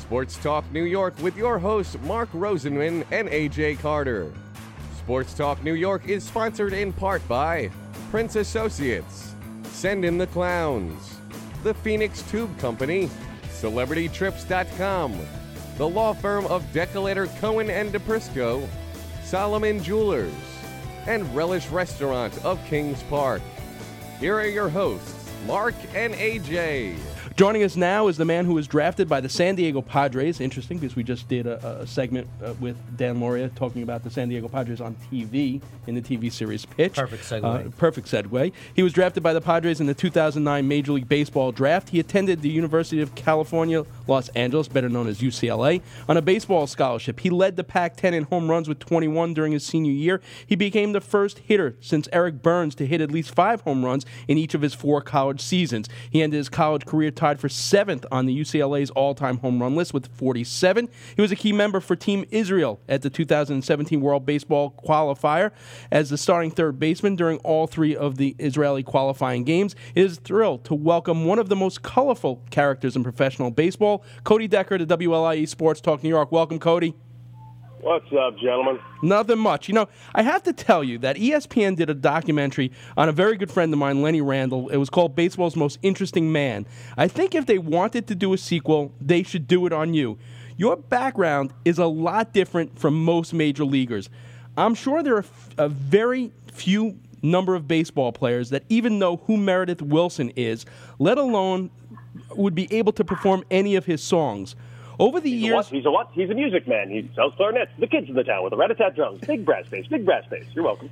Sports Talk New York with your hosts Mark Rosenman and AJ Carter. Sports Talk New York is sponsored in part by Prince Associates, Send in the Clowns, the Phoenix Tube Company, CelebrityTrips.com, the law firm of Decolator Cohen and DePrisco, Solomon Jewelers, and Relish Restaurant of Kings Park. Here are your hosts, Mark and AJ. Joining us now is the man who was drafted by the San Diego Padres. Interesting, because we just did a segment with Dan Loria talking about the San Diego Padres on TV in the TV series Pitch. Perfect segue. Perfect segue. He was drafted by the Padres in the 2009 Major League Baseball draft. He attended the University of California, Los Angeles, better known as UCLA, on a baseball scholarship. He led the Pac-10 in home runs with 21 during his senior year. He became the first hitter since Eric Burns to hit at least 5 home runs in each of his 4 college seasons. He ended his college career tied for 7th on the UCLA's all-time home run list with 47. He was a key member for Team Israel at the 2017 World Baseball Qualifier as the starting third baseman during all 3 of the Israeli qualifying games. It is thrilled to welcome one of the most colorful characters in professional baseball, Cody Decker, to WLIE Sports Talk New York. Welcome, Cody. What's up, gentlemen? Nothing much. You know, I have to tell you that ESPN did a documentary on a very good friend of mine, Lenny Randle. It was called Baseball's Most Interesting Man. I think if they wanted to do a sequel, they should do it on you. Your background is a lot different from most major leaguers. I'm sure there are a very few number of baseball players that even know who Meredith Wilson is, let alone would be able to perform any of his songs. Over the years... He's a what? He's a music man. He sells clarinets. The kids in the town with the rat-a-tat drums. Big brass bass. Big brass bass. You're welcome.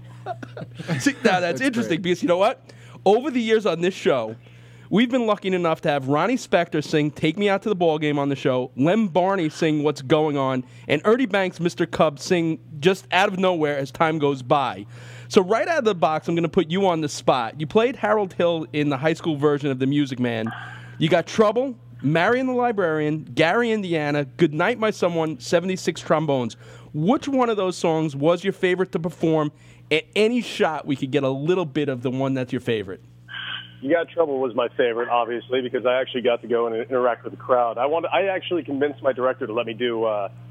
See, now that's interesting because you know what? Over the years on this show, we've been lucky enough to have Ronnie Spector sing Take Me Out to the Ball Game on the show, Lem Barney sing What's Going On, and Ernie Banks, Mr. Cub, sing just out of nowhere as time goes by. So right out of the box, I'm going to put you on the spot. You played Harold Hill in the high school version of The Music Man. You got Trouble, Marion the Librarian, Gary, Indiana, Goodnight My Someone, 76 Trombones. Which one of those songs was your favorite to perform? At any shot, we could get a little bit of the one that's your favorite. You Got Trouble was my favorite, obviously, because I actually got to go and interact with the crowd. I actually convinced my director to let me do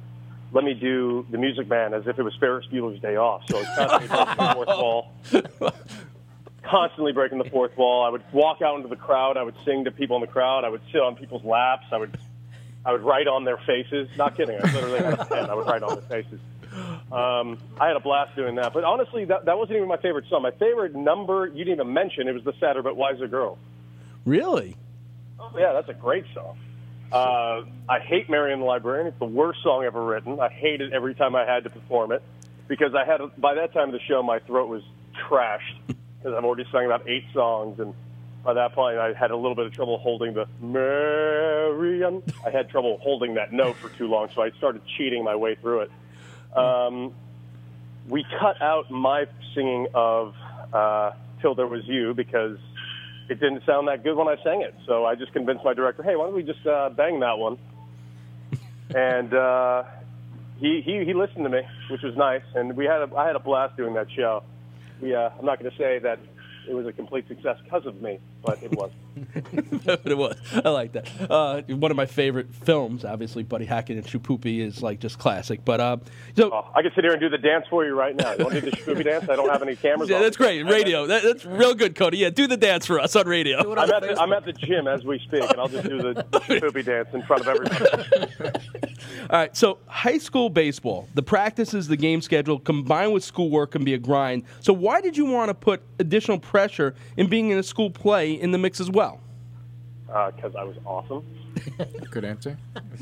The Music Man as if it was Ferris Bueller's Day Off. So I was constantly breaking the fourth wall. Constantly breaking the fourth wall. I would walk out into the crowd. I would sing to people in the crowd. I would sit on people's laps. I would write on their faces. Not kidding. I literally had a pen. I would write on their faces. I had a blast doing that. But honestly, that wasn't even my favorite song. My favorite number, you didn't even mention, it was The Sadder But Wiser Girl. Really? Oh, yeah, that's a great song. I hate Marion the Librarian. It's the worst song ever written. I hate it every time I had to perform it because by that time of the show, my throat was trashed. Because I've already sung about 8 songs, and by that point, I had a little bit of trouble holding the Marion. I had trouble holding that note for too long, so I started cheating my way through it. We cut out my singing of Till There Was You because it didn't sound that good when I sang it. So I just convinced my director, hey, why don't we just bang that one? And he listened to me, which was nice, and I had a blast doing that show. I'm not going to say that it was a complete success because of me, but it was. But it was. I like that. One of my favorite films, obviously, Buddy Hackett and Shupoopi is like just classic. But I can sit here and do the dance for you right now. You want to do the Shupoopi dance? I don't have any cameras. Yeah, that's great. Radio. That's real good, Cody. Yeah, do the dance for us on radio. I'm at the gym as we speak, and I'll just do the Shupoopi dance in front of everybody. All right, so high school baseball, the practices, the game schedule, combined with schoolwork can be a grind. So why did you want to put additional pressure in being in a school play in the mix as well? Because I was awesome. Good answer.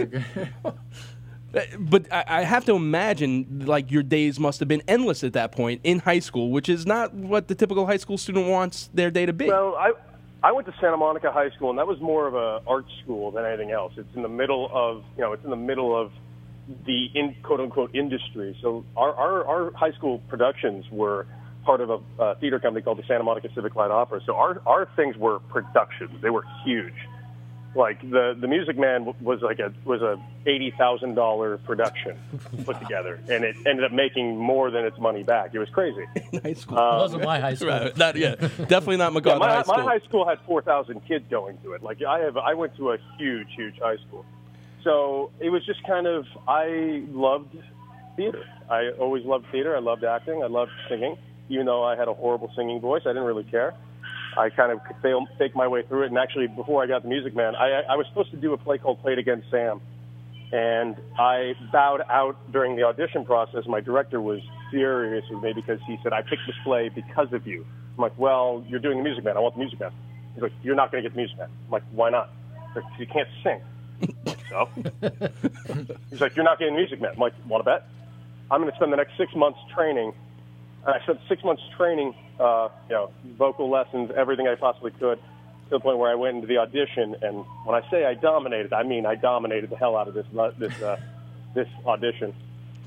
But I have to imagine, like, your days must have been endless at that point in high school, which is not what the typical high school student wants their day to be. Well, I went to Santa Monica High School, and that was more of an art school than anything else. It's in the middle of, the quote unquote industry. So our high school productions were part of a theater company called the Santa Monica Civic Light Opera. So our things were productions. They were huge. Like the Music Man was a $80,000 production put together, and it ended up making more than its money back. It was crazy. High school. It wasn't my high school. Right. Definitely not MacArthur High School. My high school had 4,000 kids going to it. Like I went to a huge high school. So it was just kind of, I loved theater. I always loved theater. I loved acting. I loved singing. Even though I had a horrible singing voice, I didn't really care. I kind of could fake my way through it. And actually, before I got the Music Man, I was supposed to do a play called Played Against Sam. And I bowed out during the audition process. My director was furious with me because he said, I picked this play because of you. I'm like, well, you're doing the Music Man. I want the Music Man. He's like, you're not going to get the Music Man. I'm like, why not? He's like, you can't sing. So? He's like, you're not getting the Music Man. I'm like, want to bet? I'm going to spend the next 6 months training. And I spent 6 months training, vocal lessons, everything I possibly could, to the point where I went into the audition. And when I say I dominated, I mean I dominated the hell out of this audition.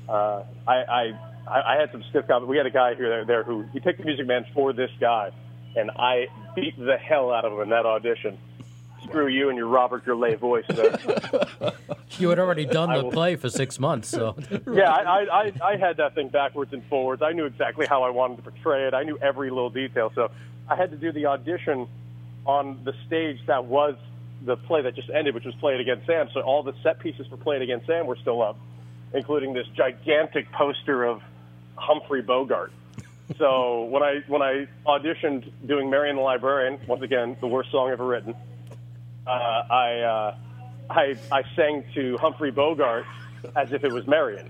I had some stiff comments. We had a guy there who he picked the Music Man for this guy, and I beat the hell out of him in that audition. Screw you and your Robert Goulet voice. You had already done the play for 6 months, so. Yeah, I had that thing backwards and forwards. I knew exactly how I wanted to portray it. I knew every little detail. So I had to do the audition on the stage that was the play that just ended, which was Played Against Sam. So all the set pieces for Played Against Sam were still up, including this gigantic poster of Humphrey Bogart. So when I auditioned doing Marion the Librarian, once again, the worst song ever written, I sang to Humphrey Bogart as if it was Marion.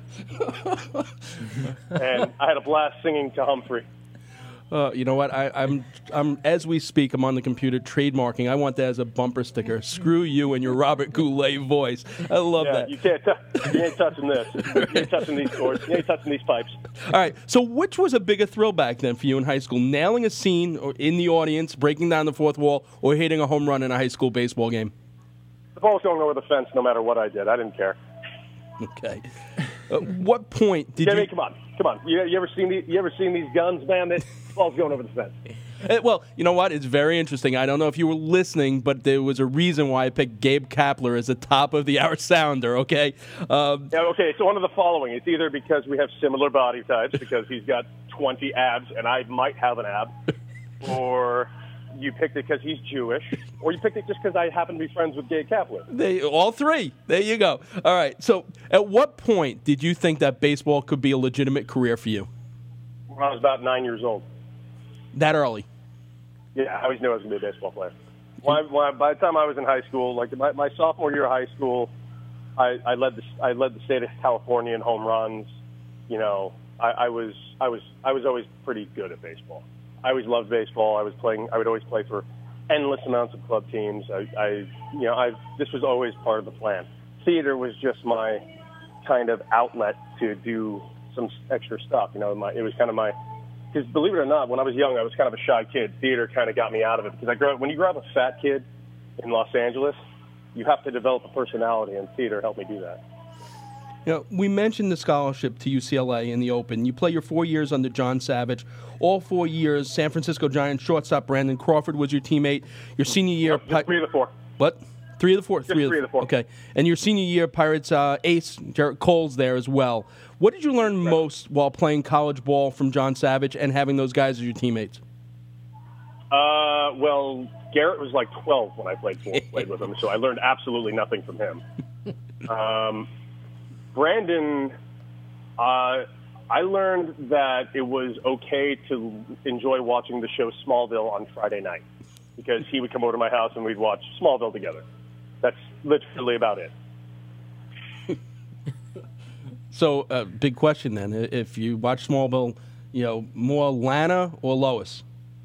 And I had a blast singing to Humphrey. You know what? I'm as we speak, I'm on the computer trademarking. I want that as a bumper sticker. Screw you and your Robert Goulet voice. I love that. You ain't touching this. You ain't touching these chords. You ain't touching these pipes. All right. So which was a bigger thrill back then for you in high school? Nailing a scene or in the audience, breaking down the fourth wall, or hitting a home run in a high school baseball game? The ball was going over the fence no matter what I did. I didn't care. Okay. What point did you... Come on. You ever seen these guns, man? The ball's going over the fence. Well, you know what? It's very interesting. I don't know if you were listening, but there was a reason why I picked Gabe Kapler as the top of the hour sounder, okay? Okay, so one of the following. It's either because we have similar body types, because he's got 20 abs and I might have an ab, or you picked it because he's Jewish, or you picked it just because I happen to be friends with Gabe Kapler. All three. There you go. All right, so at what point did you think that baseball could be a legitimate career for you? When I was about 9 years old. That early? Yeah, I always knew I was going to be a baseball player. By the time I was in high school, like my sophomore year of high school, I led the state of California in home runs. You know, I was always pretty good at baseball. I always loved baseball. I would always play for endless amounts of club teams. This was always part of the plan. Theater was just my kind of outlet to do some extra stuff. You know, it was kind of my. Because believe it or not, when I was young, I was kind of a shy kid. Theater kind of got me out of it. Because when you grow up a fat kid in Los Angeles, you have to develop a personality, and theater helped me do that. You know, we mentioned the scholarship to UCLA in the Open. You play your 4 years under John Savage. All 4 years, San Francisco Giants shortstop Brandon Crawford was your teammate. Your senior year... Yep, 3 of the 4. What? 3 of the 4? Just 3 of the 4. Okay. And your senior year, Pirates ace, Jarrett Cole's there as well. What did you learn most while playing college ball from John Savage and having those guys as your teammates? Well, Garrett was like 12 when I played with him, so I learned absolutely nothing from him. Brandon, I learned that it was okay to enjoy watching the show Smallville on Friday night because he would come over to my house and we'd watch Smallville together. That's literally about it. So, big question then. If you watch Smallville, you know, more Lana or Lois?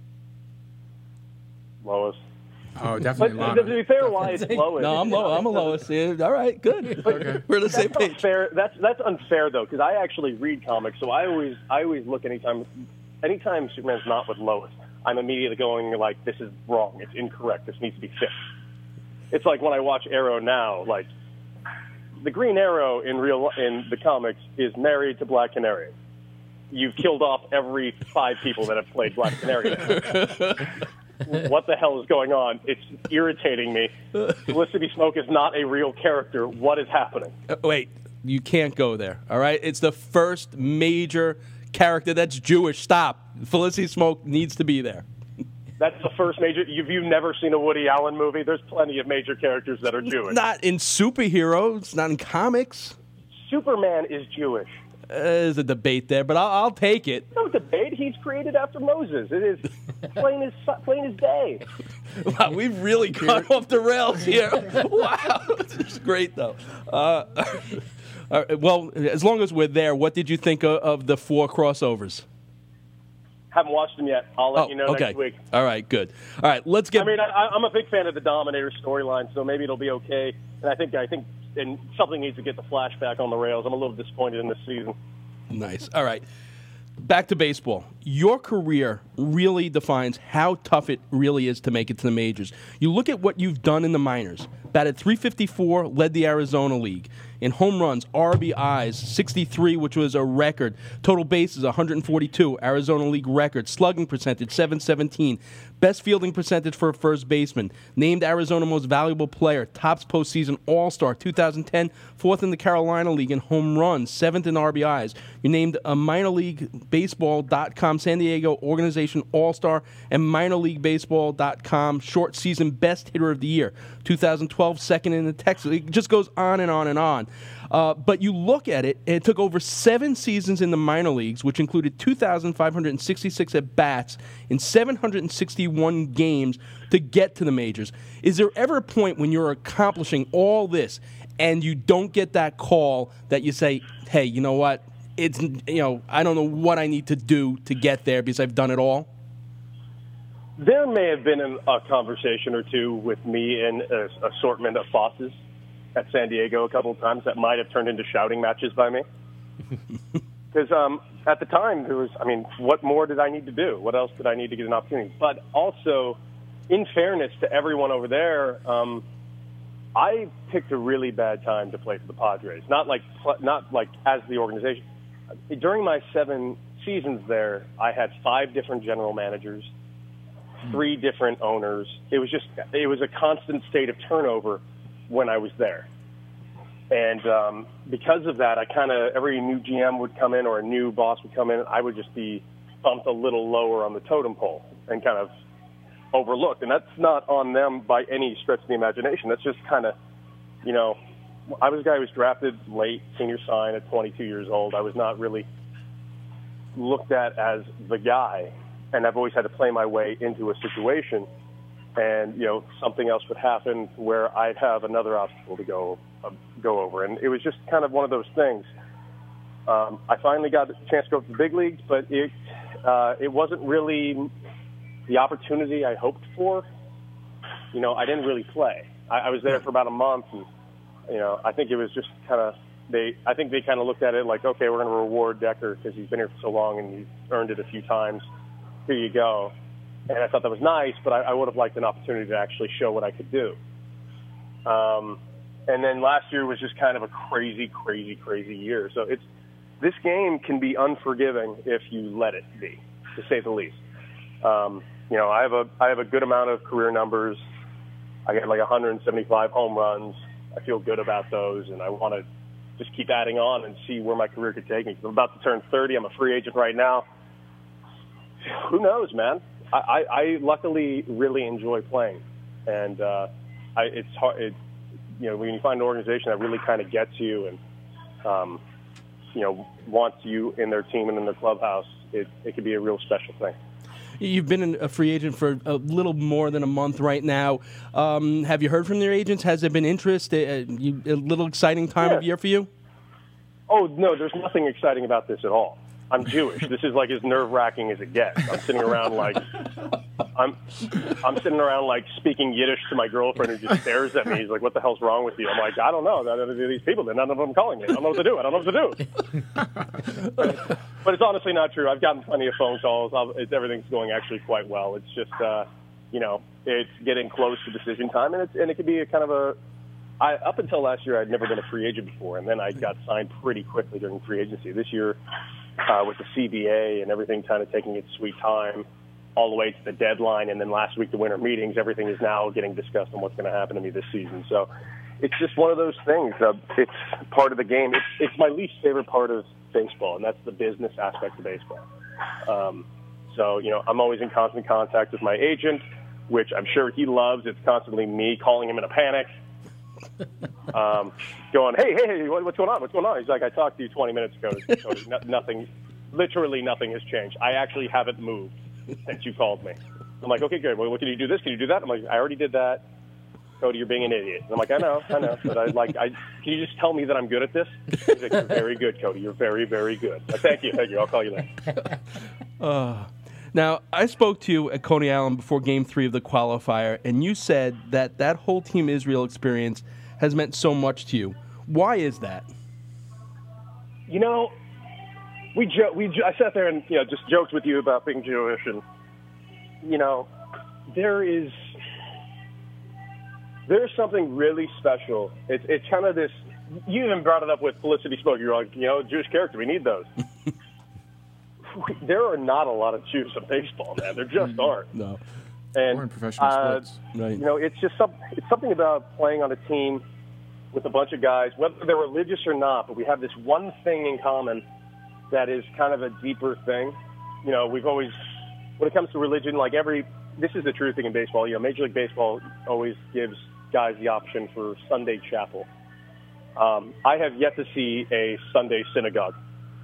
Lois. Oh, definitely But Lana. to be fair, why it's Lois? No, I'm a Lois. Yeah, all right, good. Okay. We're on the same page. Unfair. That's unfair though, because I actually read comics, so I always look anytime Superman's not with Lois, I'm immediately going like, this is wrong, it's incorrect, this needs to be fixed. It's like when I watch Arrow now, like the Green Arrow in the comics is married to Black Canary. You've killed off every 5 people that have played Black Canary. What the hell is going on? It's irritating me. Felicity Smoke is not a real character. What is happening? Wait, you can't go there, all right? It's the first major character that's Jewish. Stop. Felicity Smoke needs to be there. That's the first major. You've never seen a Woody Allen movie? There's plenty of major characters that are Jewish. Not in superheroes, not in comics. Superman is Jewish. There's a debate there, but I'll take it. No debate. He's created after Moses. It is plain as day. Wow, we've really gone off the rails here. Wow, this is great though. Well, as long as we're there, what did you think of the 4 crossovers? Haven't watched them yet. I'll let you know next week. All right, good. All right, let's get. I mean, I'm a big fan of the Dominator storyline, so maybe it'll be okay. And I think, and something needs to get the flashback on the rails. I'm a little disappointed in this season. Nice. All right, back to baseball. Your career really defines how tough it really is to make it to the majors. You look at what you've done in the minors. Batted .354, led the Arizona League. In home runs, RBIs, 63, which was a record. Total bases, 142, Arizona League record. Slugging percentage, .717. Best fielding percentage for a first baseman. Named Arizona Most Valuable Player. Topps Postseason All-Star 2010. 4th in the Carolina League in home runs. 7th in RBIs. You're named a Minor League Baseball.com San Diego Organization All-Star and Minor League Baseball.com Short Season Best Hitter of the Year. 2012, 2nd in the Texas. It just goes on and on and on. But you look at it, and it took over 7 seasons in the minor leagues, which included 2,566 at-bats in 761 games to get to the majors. Is there ever a point when you're accomplishing all this and you don't get that call that you say, hey, you know what? I don't know what I need to do to get there because I've done it all? There may have been a conversation or two with me and an assortment of bosses at San Diego a couple of times that might have turned into shouting matches by me. Because at the time, what more did I need to do? What else did I need to get an opportunity? But also, in fairness to everyone over there, I picked a really bad time to play for the Padres. Not like as the organization. During my 7 seasons there, I had 5 different general managers, 3 different owners. It was a constant state of turnover when I was there. And because of that, every new GM would come in or a new boss would come in, I would just be bumped a little lower on the totem pole and kind of overlooked. And that's not on them by any stretch of the imagination. That's just kind of, I was a guy who was drafted late, senior sign at 22 years old. I was not really looked at as the guy, and I've always had to play my way into a situation. And, something else would happen where I'd have another obstacle to go over. And it was just kind of one of those things. I finally got the chance to go to the big leagues, but it wasn't really the opportunity I hoped for. I didn't really play. I was there for about a month, and, I think it was just kind of they kind of looked at it like, okay, we're going to reward Decker because he's been here for so long and he's earned it a few times. Here you go. And I thought that was nice, but I would have liked an opportunity to actually show what I could do. And then last year was just kind of a crazy, crazy, crazy year. So this game can be unforgiving if you let it be, to say the least. I have a good amount of career numbers. I get like 175 home runs. I feel good about those, and I want to just keep adding on and see where my career could take me. I'm about to turn 30. I'm a free agent right now. Who knows, man? I luckily really enjoy playing, and it's hard. When you find an organization that really kind of gets you and wants you in their team and in their clubhouse, it could be a real special thing. You've been a free agent for a little more than a month right now. Have you heard from your agents? Has there been interest? A little exciting time of year for you? Oh no, there's nothing exciting about this at all. I'm Jewish. This is like as nerve-wracking as it gets. I'm sitting around like speaking Yiddish to my girlfriend who just stares at me. He's like, "What the hell's wrong with you?" I'm like, "I don't know. These people, none of them calling me. I don't know what to do. I don't know what to do." But it's honestly not true. I've gotten plenty of phone calls. Everything's going actually quite well. It's just it's getting close to decision time, and it could be a kind of up until last year, I'd never been a free agent before, and then I got signed pretty quickly during free agency. This year, with the CBA and everything kind of taking its sweet time all the way to the deadline, and then last week the winter meetings, everything is now getting discussed on what's going to happen to me this season. So it's just one of those things. It's part of the game. It's my least favorite part of baseball, and that's the business aspect of baseball. So, I'm always in constant contact with my agent, which I'm sure he loves. It's constantly me calling him in a panic, going, hey, what's going on? What's going on? He's like, I talked to you 20 minutes ago. Cody. Nothing, literally nothing has changed. I actually haven't moved since you called me. I'm like, okay, good. Well, can you do this? Can you do that? I'm like, I already did that. Cody, you're being an idiot. And I'm like, I know. But can you just tell me that I'm good at this? He's like, you're very good, Cody. You're very, very good. Like, thank you. I'll call you later. Now, I spoke to you at Coney Island before Game 3 of the qualifier, and you said that whole Team Israel experience has meant so much to you. Why is that? I sat there and just joked with you about being Jewish, and there's something really special. It's kind of this. You even brought it up with Felicity Smoke. You're like, Jewish character. We need those. There are not a lot of Jews in baseball, man. There just aren't. No. And or in professional sports. Right. It's just it's something about playing on a team with a bunch of guys, whether they're religious or not, but we have this one thing in common that is kind of a deeper thing. We've always, when it comes to religion, this is the true thing in baseball. Major League Baseball always gives guys the option for Sunday chapel. I have yet to see a Sunday synagogue.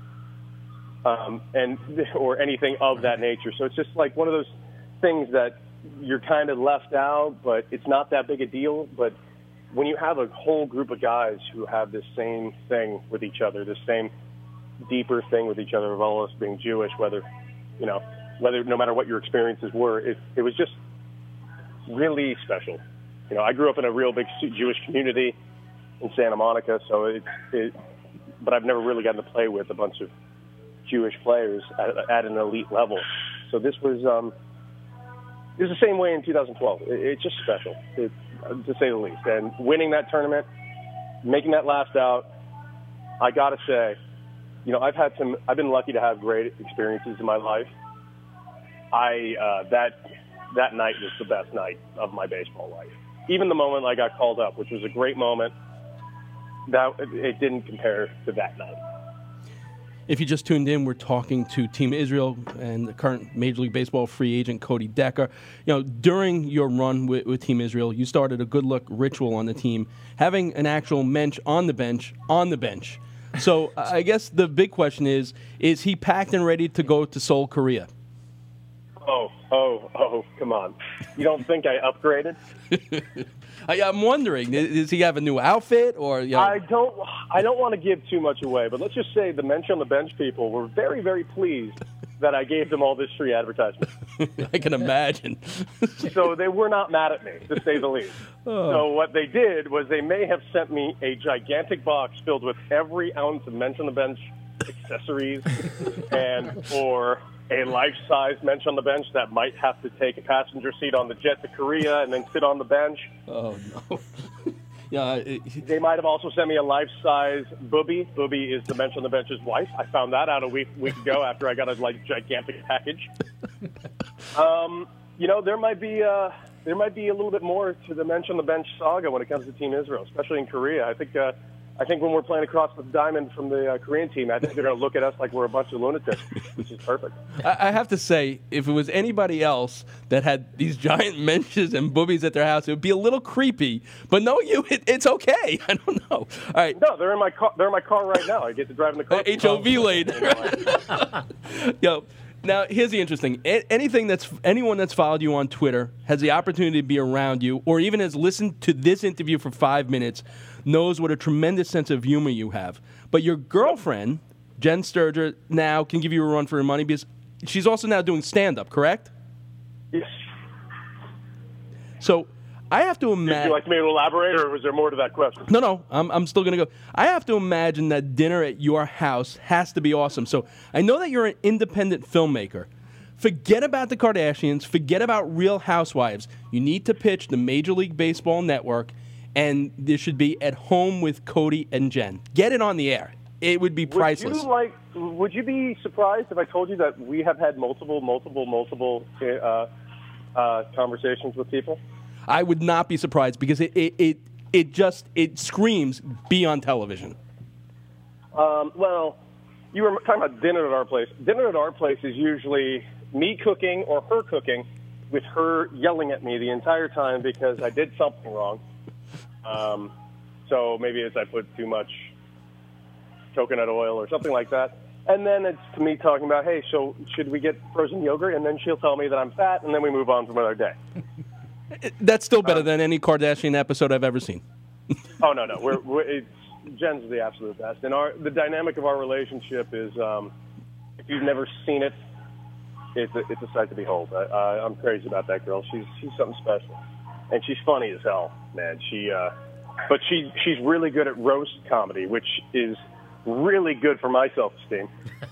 Or anything of that nature. So it's just like one of those things that you're kind of left out, but it's not that big a deal. But when you have a whole group of guys who have this same thing with each other, this same deeper thing with each other of all us being Jewish, whether no matter what your experiences were, it was just really special. I grew up in a real big Jewish community in Santa Monica, so but I've never really gotten to play with a bunch of Jewish players at an elite level. So this was it was the same way in 2012. It's just special, to say the least. And winning that tournament, making that last out, I got to say, I've been lucky to have great experiences in my life. That night was the best night of my baseball life. Even the moment I got called up, which was a great moment, that it didn't compare to that night. If you just tuned in, we're talking to Team Israel and the current Major League Baseball free agent Cody Decker. During your run with Team Israel, you started a good luck ritual on the team, having an actual mensch on the bench. So I guess the big question is he packed and ready to go to Seoul, Korea? Oh, come on. You don't think I upgraded? I'm wondering, does he have a new outfit? Or I don't want to give too much away, but let's just say the mensch on the bench people were very, very pleased that I gave them all this free advertisement. I can imagine. So they were not mad at me, to say the least. Oh. So what they did was they may have sent me a gigantic box filled with every ounce of mensch on the bench accessories or a life-size mensch on the bench that might have to take a passenger seat on the jet to Korea and then sit on the bench. Oh, no. Yeah, they might have also sent me a life-size Booby. Booby is the mensch on the bench's wife. I found that out a week ago after I got a gigantic package. There might be a little bit more to the mensch on the bench saga when it comes to Team Israel, especially in Korea. I think when we're playing across the diamond from the Korean team, I think they're going to look at us like we're a bunch of lunatics, which is perfect. I have to say, if it was anybody else that had these giant mensches and boobies at their house, it would be a little creepy. But no, it's okay. I don't know. All right. No, they're in my car. They're in my car right now. I get to drive in the car. HOV lane. Now, here's the interesting. Anyone that's followed you on Twitter, has the opportunity to be around you, or even has listened to this interview for 5 minutes, knows what a tremendous sense of humor you have. But your girlfriend, Jen Sturger, now can give you a run for your money because she's also now doing stand-up, correct? Yes. So I have to imagine. Would you like me to elaborate, or was there more to that question? No. I'm still going to go. I have to imagine that dinner at your house has to be awesome. So I know that you're an independent filmmaker. Forget about the Kardashians. Forget about Real Housewives. You need to pitch the Major League Baseball Network, and this should be At Home with Cody and Jen. Get it on the air. It would be priceless. Would you be surprised if I told you that we have had multiple conversations with people? I would not be surprised because it screams be on television. Well, you were talking about dinner at our place. Dinner at our place is usually me cooking or her cooking with her yelling at me the entire time because I did something wrong. So maybe it's I put too much coconut oil or something like that. And then it's to me talking about, hey, so should we get frozen yogurt? And then she'll tell me that I'm fat, and then we move on to another day. That's still better than any Kardashian episode I've ever seen. Oh, no. Jen's the absolute best. And the dynamic of our relationship is, if you've never seen it, it's a sight to behold. I'm crazy about that girl. She's something special. And she's funny as hell, man. But she's really good at roast comedy, which is really good for my self-esteem.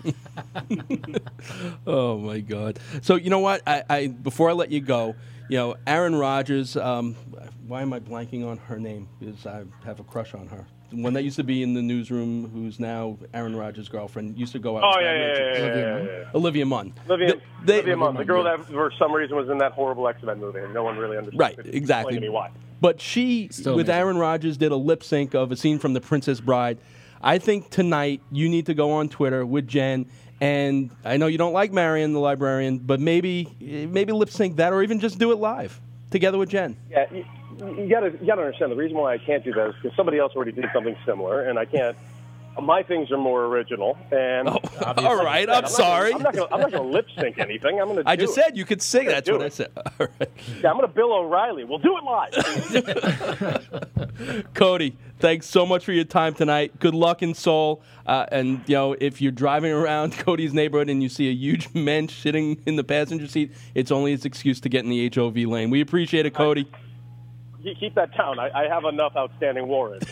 Oh, my God. So, you know what? I before I let you go, Aaron Rodgers, why am I blanking on her name? Because I have a crush on her. The one that used to be in the newsroom, who's now Aaron Rodgers' girlfriend, used to go out. Oh, yeah. Olivia Munn. Olivia Munn, the girl that for some reason was in that horrible X-Men movie, and no one really understood. Right, exactly. Explain to me why. But she, with Aaron Rodgers, did a lip sync of a scene from The Princess Bride. I think tonight you need to go on Twitter with Jen, and I know you don't like Marion the librarian, but maybe lip sync that, or even just do it live together with Jen. Yeah, you got to understand the reason why I can't do that is because somebody else already did something similar, and I can't. My things are more original, and all right. I'm sorry. I'm not going to lip sync anything. I'm going to. I just said you could sing. That's what I said. All right. Yeah, I'm going to Bill O'Reilly. We'll do it live. Cody, thanks so much for your time tonight. Good luck in Seoul. And if you're driving around Cody's neighborhood and you see a huge mensch sitting in the passenger seat, it's only his excuse to get in the HOV lane. We appreciate it, Cody. Keep that down. I have enough outstanding warrants.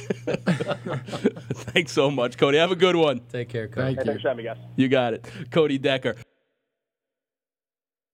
Thanks so much, Cody. Have a good one. Take care, Cody. Thanks for having me, guys. You got it. Cody Decker.